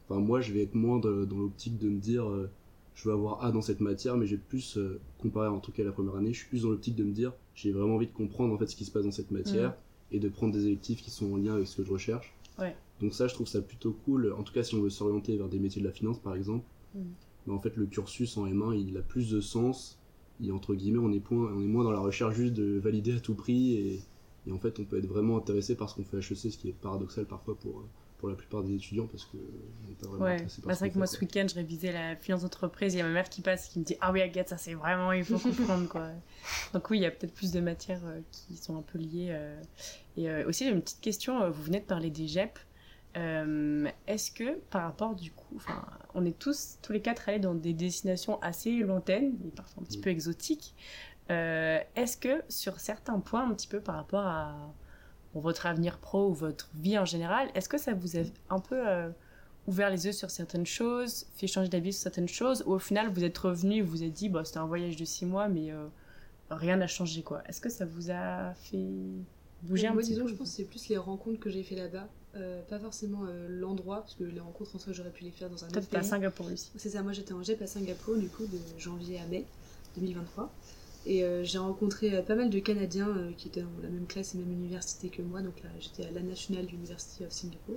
Enfin, moi, je vais être moins de- dans l'optique de me dire euh, je veux avoir A dans cette matière, mais j'ai plus, euh, comparé en tout cas à la première année, je suis plus dans l'optique de me dire j'ai vraiment envie de comprendre en fait ce qui se passe dans cette matière et de prendre des électifs qui sont en lien avec ce que je recherche. Ouais. Donc ça, je trouve ça plutôt cool. En tout cas, si on veut s'orienter vers des métiers de la finance, par exemple, Mm. bah, en fait, le cursus en M un, il a plus de sens. Et entre guillemets, on est, point, on est moins dans la recherche juste de valider à tout prix. Et, et en fait, on peut être vraiment intéressé par ce qu'on fait à H E C, ce qui est paradoxal parfois pour, pour la plupart des étudiants, parce que on n'est pas vraiment Ouais, intéressé par bah, ce c'est vrai qu'on que moi fait, ce quoi. week-end je révisais la finance d'entreprise, il y a ma mère qui passe qui me dit ah oui Agathe ça c'est vraiment il faut comprendre quoi. Donc oui il y a peut-être plus de matières euh, qui sont un peu liées. Euh... Et euh, aussi j'ai une petite question, euh, vous venez de parler des G E P. Euh, est-ce que par rapport du coup, enfin on est tous tous les quatre allés dans des destinations assez lointaines et parfois un petit Oui. peu exotiques. Euh, est-ce que sur certains points un petit peu par rapport à bon, votre avenir pro ou votre vie en général, est-ce que ça vous a un peu euh, ouvert les yeux sur certaines choses, fait changer d'avis sur certaines choses, ou au final vous êtes revenu et vous vous êtes dit bah, c'était un voyage de six mois mais euh, rien n'a changé quoi. Est-ce que ça vous a fait bouger un Moi, petit disons, peu je pense que c'est plus les rencontres que j'ai fait là-bas, euh, pas forcément euh, l'endroit, parce que les rencontres en soi j'aurais pu les faire dans un Toi autre t'étais à pays. Singapour aussi. C'est ça, moi j'étais en G E P à Singapour du coup de janvier à mai deux mille vingt-trois. Et euh, j'ai rencontré euh, pas mal de Canadiens euh, qui étaient dans la même classe et même université que moi. Donc là, j'étais à la National University of Singapore.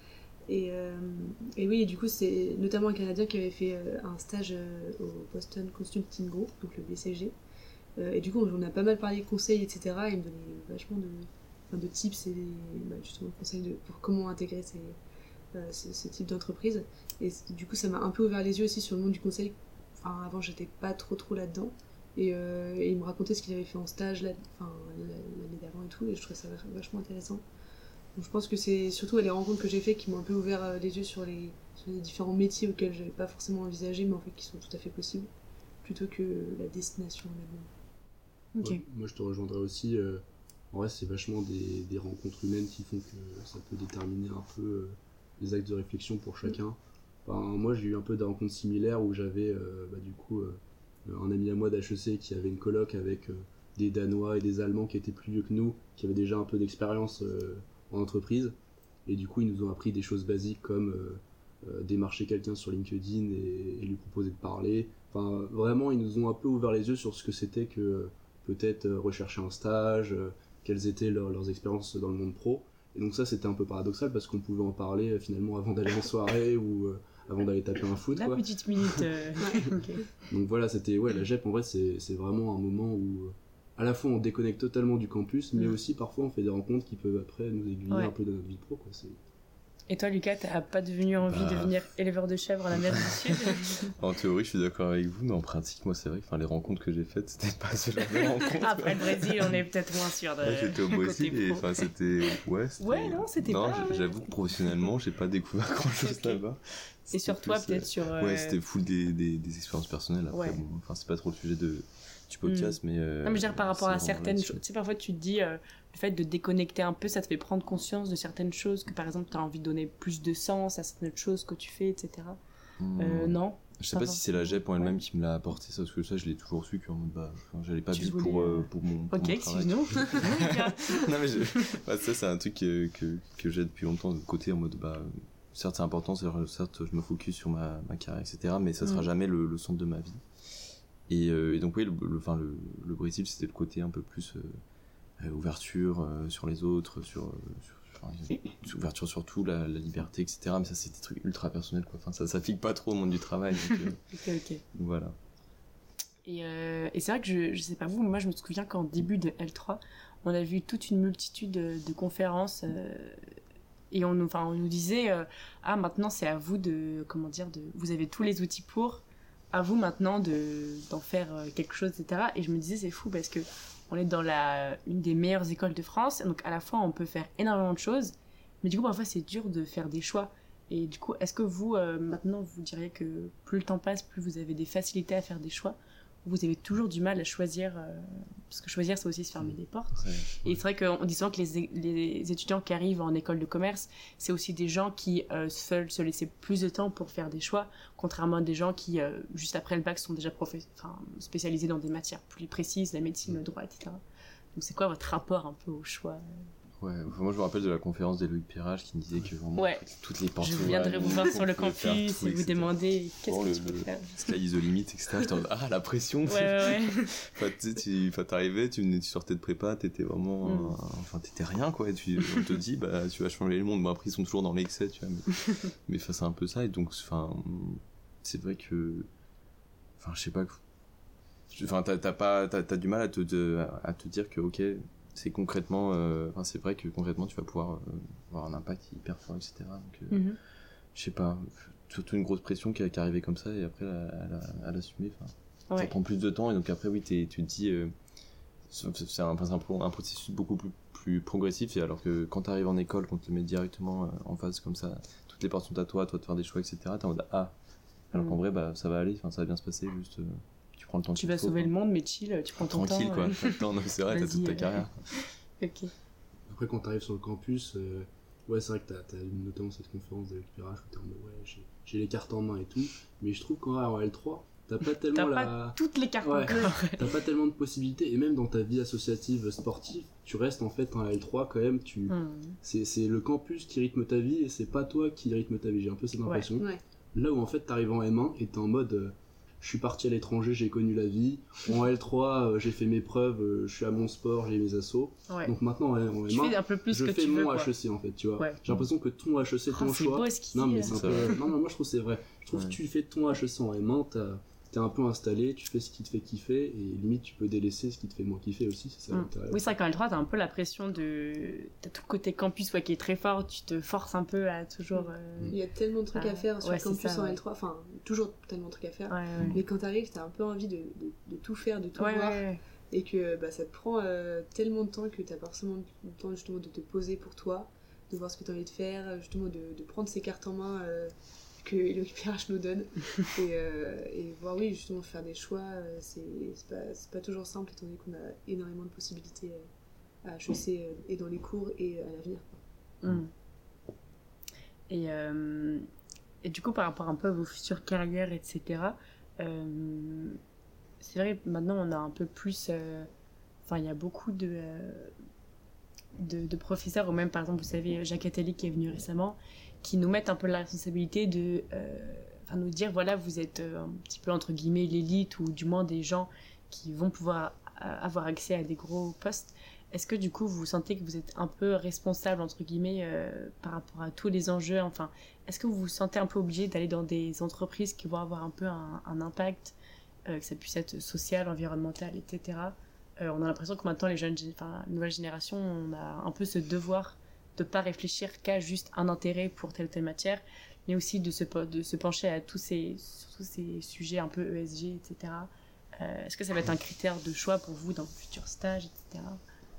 Et, euh, et oui, et du coup, c'est notamment un Canadien qui avait fait euh, un stage euh, au Boston Consulting Group, donc le B C G. Euh, et du coup, on a pas mal parlé conseils, et cetera. Et il me donnait vachement de, enfin, de tips et bah, justement de conseils de, pour comment intégrer ces, euh, ce, ce type d'entreprise. Et du coup, ça m'a un peu ouvert les yeux aussi sur le monde du conseil. Enfin, avant, j'étais pas trop trop là-dedans. Et, euh, et il me racontait ce qu'il avait fait en stage là, enfin, l'année d'avant et tout, et je trouvais ça vachement intéressant. Donc je pense que c'est surtout les rencontres que j'ai faites qui m'ont un peu ouvert les yeux sur les, sur les différents métiers auxquels je n'avais pas forcément envisagé, mais en fait qui sont tout à fait possibles, plutôt que la destination en elle-même. Ok. Ouais, moi, je te rejoindrais aussi. Euh, en vrai, c'est vachement des, des rencontres humaines qui font que ça peut déterminer un peu euh, les axes de réflexion pour chacun. Enfin, moi, j'ai eu un peu des rencontres similaires où j'avais euh, bah, du coup euh, un ami à moi d'H E C qui avait une coloc avec euh, des Danois et des Allemands qui étaient plus vieux que nous, qui avaient déjà un peu d'expérience euh, en entreprise. Et du coup, ils nous ont appris des choses basiques comme euh, euh, démarcher quelqu'un sur LinkedIn et, et lui proposer de parler. Enfin, vraiment, ils nous ont un peu ouvert les yeux sur ce que c'était que euh, peut-être euh, rechercher un stage, euh, quelles étaient leur- leurs expériences dans le monde pro. Et donc ça, c'était un peu paradoxal parce qu'on pouvait en parler euh, finalement avant d'aller en soirée ou euh, avant d'aller taper un foot, La quoi. petite minute. euh, ok. Donc voilà, c'était ouais, la G E P en vrai, c'est c'est vraiment un moment où euh, à la fois on déconnecte totalement du campus, mais Mm. aussi parfois on fait des rencontres qui peuvent après nous aiguiller Ouais. un peu dans notre vie pro, quoi. C'est- Et toi Lucas, t'as pas devenu envie Bah. de devenir éleveur de chèvres à la mer du Sud? En théorie, je suis d'accord avec vous, mais en pratique, moi, c'est vrai que enfin, les rencontres que j'ai faites, c'était pas ce genre de rencontres. Après le Brésil, on est peut-être moins sûr de. Ouais, j'étais au Brésil côté et pro. enfin c'était ouais c'était- Ouais, non, c'était non, pas- j- j'avoue que professionnellement j'ai pas découvert grand chose Ok. là-bas. Et C'était sur toi plus, peut-être euh, sur. euh, ouais, c'était full des, des, des expériences personnelles après Ouais. bon, enfin c'est pas trop le sujet de du podcast mais euh, Non, mais je veux dire, par rapport c'est à vraiment certaines là-dessus. choses, tu sais, parfois tu te dis, euh, le fait de déconnecter un peu, ça te fait prendre conscience de certaines choses, que par exemple, tu as envie de donner plus de sens à certaines choses que tu fais, et cetera. Hmm. Euh, non. Je sais pas si c'est la G E P en elle-même qui me l'a apporté ça, parce que ça je l'ai toujours su que bah, enfin, j'allais pas Tu vivre voulais, pour, euh, euh, pour mon, pour Ok, mon travail. excuse-nous. Non mais je... bah, ça c'est un truc que, que, que j'ai depuis longtemps de côté en mode bah certes c'est important, c'est-à-dire, certes je me focus sur ma, ma carrière etc, mais ça sera Mm. jamais le, le centre de ma vie. Et, euh, et donc oui le, le, enfin, le, le Brésil c'était le côté un peu plus euh, ouverture euh, sur les autres, sur, euh, sur enfin, ouverture sur tout, la, la liberté etc, mais ça c'est des trucs ultra personnels quoi, enfin ça ça figue pas trop au monde du travail donc, euh, Ok, ok. donc voilà. Et, euh, et c'est vrai que je, je sais pas vous, mais moi je me souviens qu'en début de L trois, on a vu toute une multitude de, de conférences euh, et on, nous- enfin, on nous disait euh, ah maintenant c'est à vous de comment dire de vous avez tous les outils pour à vous maintenant de d'en faire euh, quelque chose etc. Et je me disais c'est fou parce que on est dans la une des meilleures écoles de France donc à la fois on peut faire énormément de choses mais du coup parfois c'est dur de faire des choix. Et du coup est-ce que vous euh, maintenant vous diriez que plus le temps passe plus vous avez des facilités à faire des choix, vous avez toujours du mal à choisir euh, parce que choisir c'est aussi se fermer des portes. Ouais. Et c'est vrai qu'on dit souvent que les, é- les étudiants qui arrivent en école de commerce, c'est aussi des gens qui euh, veulent se laisser plus de temps pour faire des choix, contrairement à des gens qui, euh, juste après le bac, sont déjà professe- enfin, spécialisés dans des matières plus précises, la médecine, le droit, et cetera. Donc c'est quoi votre rapport un peu au choix? Ouais, enfin, moi je me rappelle de la conférence d'Éloïc Pirage qui me disait que vraiment Ouais. toutes les portes Je s'ouvraient, viendrai vous voir on sur le pouvait faire campus tout, et vous et cetera. demander qu'est-ce Bon, que le, tu peux le faire. sky is the limit, et cetera. J'étais en mode, ah, la pression. Ouais, ouais, ouais. Enfin, tu sais, tu, enfin, t'arrivais, tu, venais- tu sortais de prépa, t'étais vraiment, Mm. euh, enfin, t'étais rien, quoi. Et tu, on te dit, bah, tu vas changer le monde. Bon, après, ils sont toujours dans l'excès, tu vois. Mais, mais enfin, c'est un peu ça. Et donc, enfin, c'est vrai que, enfin, je sais pas, enfin, t'as, t'as pas, t'as, t'as du mal à te, de, à te dire que, ok, c'est concrètement, euh, enfin, c'est vrai que concrètement, tu vas pouvoir euh, avoir un impact hyper fort, et cetera. Donc, euh, Mhm. je sais pas, surtout une grosse pression qui, qui arrivait comme ça et après, à, à, à l'assumer, enfin. Ça Ouais. prend plus de temps et donc après oui t'es, tu te dis euh, c'est c'est un, c'est un, pro- un processus beaucoup plus, plus progressif et alors que quand t'arrives en école qu'on te met directement euh, en face comme ça toutes les portes sont à toi, à toi de faire des choix etc t'es en mode ah alors Mm. qu'en vrai bah ça va aller, enfin ça va bien se passer juste euh, tu prends le temps Tu qu'il vas faut, sauver quoi. le monde, mais chill, tu prends ton Tranquille temps. quoi, euh. t'as le temps, non, c'est vrai t'as Vas-y, toute ta euh. carrière. Ok. Après, quand t'arrives sur le campus, euh, ouais, c'est vrai que t'as, t'as eu notamment cette conférence de l'éclairage où t'es en mode ouais, j'ai, j'ai les cartes en main et tout, mais je trouve qu'en vrai, en L trois, t'as pas tellement T'as la. pas toutes les cartes Ouais. encore. T'as pas tellement de possibilités, et même dans ta vie associative sportive, tu restes en fait en L trois quand même, tu. Mm. C'est, c'est le campus qui rythme ta vie et c'est pas toi qui rythme ta vie, j'ai un peu cette Ouais. impression. Ouais. Là où en fait t'arrives en M un et t'es en mode euh, je suis parti à l'étranger, j'ai connu la vie. En L trois, euh, j'ai fait mes preuves, euh, je suis à mon sport, j'ai mes assos. Ouais. Donc maintenant en en Tu M un, fais un peu plus je que fais tu veux, mon quoi. H E C en fait, tu vois. Ouais. J'ai l'impression que ton H E C, ton Ah, c'est choix. beau ce qu'il Non dit, mais là. c'est un Ça peu. va. Non, non, moi je trouve que c'est vrai. Je trouve Ouais. que tu fais ton H E C en M un, t'as- t'es un peu installé, tu fais ce qui te fait kiffer et limite tu peux délaisser ce qui te fait moins kiffer aussi, c'est ça Mm. l'intérêt. Oui, c'est vrai qu'en L trois, t'as un peu la pression de. T'as tout le côté campus ouais, qui est très fort, tu te forces un peu à toujours. euh, Il y a tellement de trucs Ah, à faire sur ouais, le c'est campus ça, en ouais. L trois, enfin, toujours tellement de trucs à faire. Ouais, ouais. Mais quand t'arrives, t'as un peu envie de, de, de tout faire, de tout Ouais, voir. ouais, ouais. Et que bah, ça te prend euh, tellement de temps que t'as pas forcément le temps justement de te poser pour toi, de voir ce que t'as envie de faire, justement de, de prendre ces cartes en main euh, que Éloïc Pirage nous donne. et, euh, et voir, oui, justement, faire des choix, euh, c'est c'est pas, c'est pas toujours simple étant donné qu'on a énormément de possibilités euh, à H E C euh, et dans les cours et à l'avenir. Mm. Et, euh, et du coup, par rapport un peu à vos futures carrières, et cetera, euh, c'est vrai, maintenant, on a un peu plus... euh, Enfin, il y a beaucoup de, euh, de, de professeurs, ou même, par exemple, vous savez, Jacques Attali qui est venu récemment, qui nous mettent un peu la responsabilité de... euh, Enfin, nous dire, voilà, vous êtes euh, un petit peu, entre guillemets, l'élite, ou du moins des gens qui vont pouvoir euh, avoir accès à des gros postes. Est-ce que du coup vous sentez que vous êtes un peu responsable entre guillemets euh, par rapport à tous les enjeux, enfin est-ce que vous vous sentez un peu obligé d'aller dans des entreprises qui vont avoir un peu un, un impact, euh, que ça puisse être social, environnemental, et cetera. Euh, on a l'impression que maintenant les jeunes, enfin la nouvelle génération, on a un peu ce devoir de pas réfléchir qu'à juste un intérêt pour telle ou telle matière, mais aussi de se, de se pencher à tous ces, tous ces sujets un peu E S G, et cetera. Euh, est-ce que ça va être un critère de choix pour vous dans vos futurs stages, et cetera.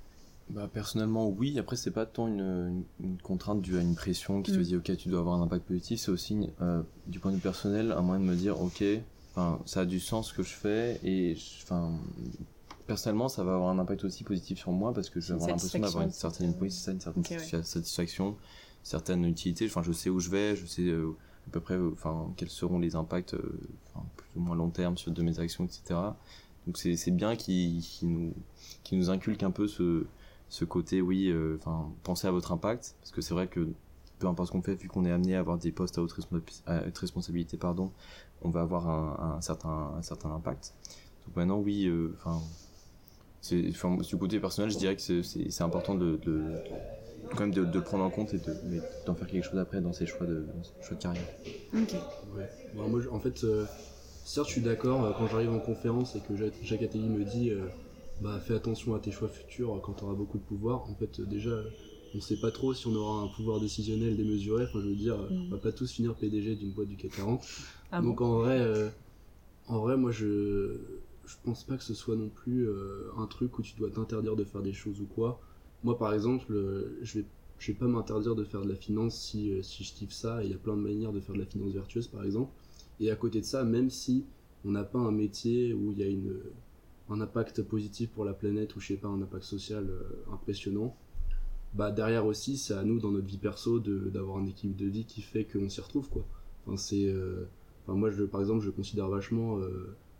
Bah personnellement oui, après c'est pas tant une, une, une contrainte due à une pression qui te Mm. dit ok tu dois avoir un impact positif, c'est aussi euh, du point de vue personnel un moyen de me dire ok, enfin ça a du sens ce que je fais et enfin personnellement ça va avoir un impact aussi positif sur moi parce que je vais Une avoir l'impression d'avoir une satisfaction, certaine c'est- oui, c'est ça, une certaine Ok, ouais. satisfa- satisfaction, certaine utilité, enfin je sais où je vais, je sais euh, à peu près euh, enfin quels seront les impacts euh, enfin, plus ou moins long terme sur de mes actions etc. Donc c'est c'est bien qui qui nous qui nous inculque un peu ce ce côté oui enfin euh, pensez à votre impact parce que c'est vrai que peu importe ce qu'on fait vu qu'on est amené à avoir des postes à haute, responsa- à haute responsabilité pardon on va avoir un, un certain un certain impact donc maintenant oui enfin euh, c'est enfin du côté personnel je dirais que c'est c'est, c'est important de, de, de quand même de, de le prendre en compte et de mais d'en faire quelque chose après dans ses choix de dans ses choix de carrière. Ok. Ouais. Bon, moi, je- en fait, euh, certes, je suis d'accord euh, quand j'arrive en conférence et que Jacques Jacques Attali me dit euh, bah, fais attention à tes choix futurs quand tu auras beaucoup de pouvoir. En fait, euh, déjà, on sait pas trop si on aura un pouvoir décisionnel démesuré. Enfin, je veux dire, euh, Mm. on va pas tous finir P D G d'une boîte du C A C quarante. Ah Donc, bon en vrai, euh, en vrai, moi, je, je pense pas que ce soit non plus euh, un truc où tu dois t'interdire de faire des choses ou quoi. Moi, par exemple, euh, je vais je vais pas m'interdire de faire de la finance si, euh, si je kiffe ça, et il y a plein de manières de faire de la finance vertueuse par exemple. Et à côté de ça, même si on n'a pas un métier où il y a une, un impact positif pour la planète ou je sais pas, un impact social euh, impressionnant, bah derrière aussi c'est à nous dans notre vie perso de, d'avoir un équilibre de vie qui fait qu'on s'y retrouve quoi. Enfin, c'est, euh, enfin, moi je, par exemple je considère vachement euh,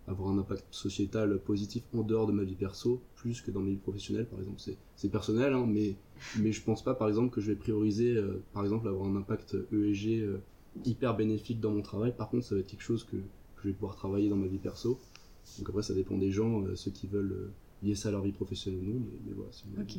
avoir un impact sociétal positif en dehors de ma vie perso, plus que dans ma vie professionnelle, par exemple. C'est, c'est personnel, hein, mais, mais je pense pas, par exemple, que je vais prioriser, euh, par exemple, avoir un impact E S G euh, hyper bénéfique dans mon travail. Par contre, ça va être quelque chose que, que je vais pouvoir travailler dans ma vie perso. Donc après, ça dépend des gens, euh, ceux qui veulent euh, lier ça à leur vie professionnelle ou non, mais, mais voilà, c'est mon avis. Ok.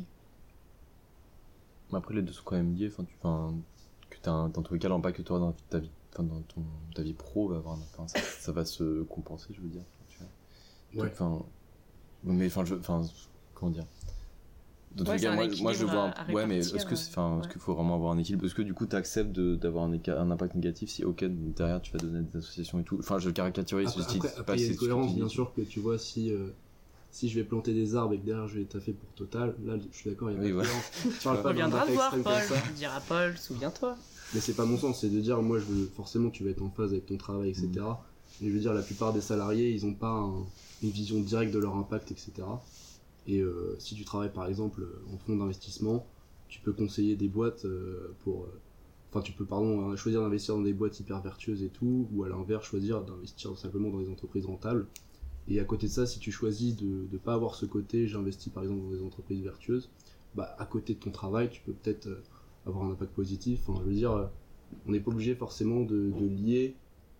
Mais après, les deux sont quand même liés. Enfin, tu, enfin, que t'as un- dans tous les cas, l'impact que tu auras dans ta vie, enfin, dans ton, ta vie pro va avoir un impact. Ça, ça va se compenser, je veux dire. Tu vois. Ouais. Donc, enfin, mais enfin, je, enfin, comment dire. Dans tous Ouais, les c'est cas, un moi, moi, je équilibre vois. à- Un... à Ouais, mais répartir, est-ce que, c'est- enfin, euh, est-ce ouais. qu'il faut vraiment avoir un équilibre? Est-ce que du coup, tu acceptes de, d'avoir un, éca- un impact négatif si, ok, derrière, tu vas donner à des associations et tout. Enfin, je caricaturise. Après, ceci, après, c'est après, pas il y a c'est une ce que tu cohérence, dis, bien tu- sûr, que tu vois, si, euh, si je vais planter des arbres et que derrière je vais taffer pour Total, là, je suis d'accord, il y a Oui, pas de voilà. cohérence. Je parle On pas d'un viendra impact te voir, extrême Paul. comme ça. Dira Paul, souviens-toi. Mais c'est pas mon sens, c'est de dire, moi, je veux, forcément, tu vas être en phase avec ton travail, et cetera. Mais je veux dire, la plupart des salariés, ils ont pas un- une vision directe de leur impact, et cetera. Et euh, si tu travailles, par exemple, en fonds d'investissement, tu peux conseiller des boîtes euh, pour... euh, Enfin, tu peux, pardon, choisir d'investir dans des boîtes hyper vertueuses et tout, ou à l'inverse, choisir d'investir simplement dans des entreprises rentables. Et à côté de ça, si tu choisis de ne pas avoir ce côté, j'investis par exemple dans des entreprises vertueuses, bah à côté de ton travail, tu peux peut-être euh, avoir un impact positif. Enfin, je veux dire, euh, on n'est pas obligé forcément de, de lier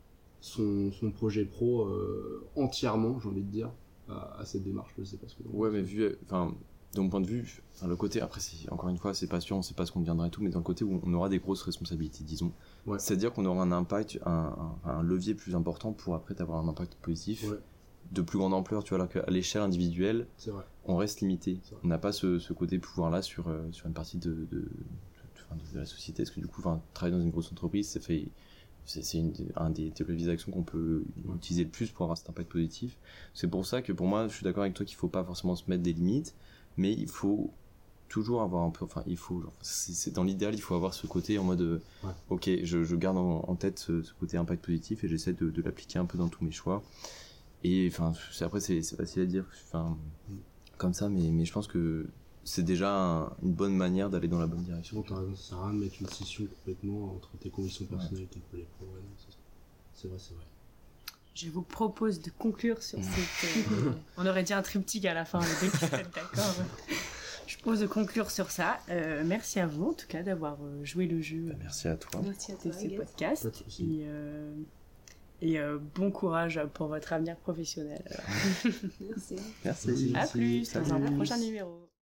son, son projet pro euh, entièrement, j'ai envie de dire, à, à cette démarche. Je sais pas ce que t'en Ouais, penses. mais vu, enfin, de mon point de vue, enfin, le côté, après, c'est, encore une fois, c'est pas sûr, on sait pas ce qu'on deviendra et tout, mais dans le côté où on aura des grosses responsabilités, disons. Ouais. C'est-à-dire qu'on aura un impact, un, un, un levier plus important pour après avoir un impact positif Ouais, de plus grande ampleur, tu vois, alors qu'à l'échelle individuelle, c'est vrai. on reste limité. C'est vrai. On n'a pas ce, ce côté pouvoir-là sur, euh, sur une partie de, de, de, enfin, de- de la société, parce que du coup, enfin, travailler dans une grosse entreprise, ça fait, c'est, c'est une, des- un des, des leviers d'action qu'on peut Ouais. utiliser le plus pour avoir cet impact positif. C'est pour ça que pour moi, je suis d'accord avec toi qu'il faut pas forcément se mettre des limites, mais il faut toujours avoir un peu, enfin, il faut, genre, c'est, c'est dans l'idéal, il faut avoir ce côté en mode, euh, Ouais. ok, je, je garde en, en tête ce, ce côté impact positif et j'essaie de, de l'appliquer un peu dans tous mes choix. Et enfin, c'est- après, c'est, c'est facile à dire, enfin, Mm. comme ça, mais, mais je pense que c'est déjà un- une bonne manière d'aller dans la bonne direction. Sinon, t'as raison, ça sert à rien de mettre une scission complètement entre tes convictions personnelles et tes projets pro. Ouais, non, c'est ça. C'est vrai, c'est vrai. Je vous propose de conclure sur cette... euh, on aurait dit un triptyque à la fin, les deux qui seraient d'accord. Je propose de conclure sur ça. Euh, merci à vous, en tout cas, d'avoir euh, joué le jeu Bah, merci à toi. Merci à de toi, ce Agathe. podcast. Pas de soucis. Et, euh, et euh, bon courage pour votre avenir professionnel. Merci. Merci. Merci. À plus dans un Salut. prochain numéro.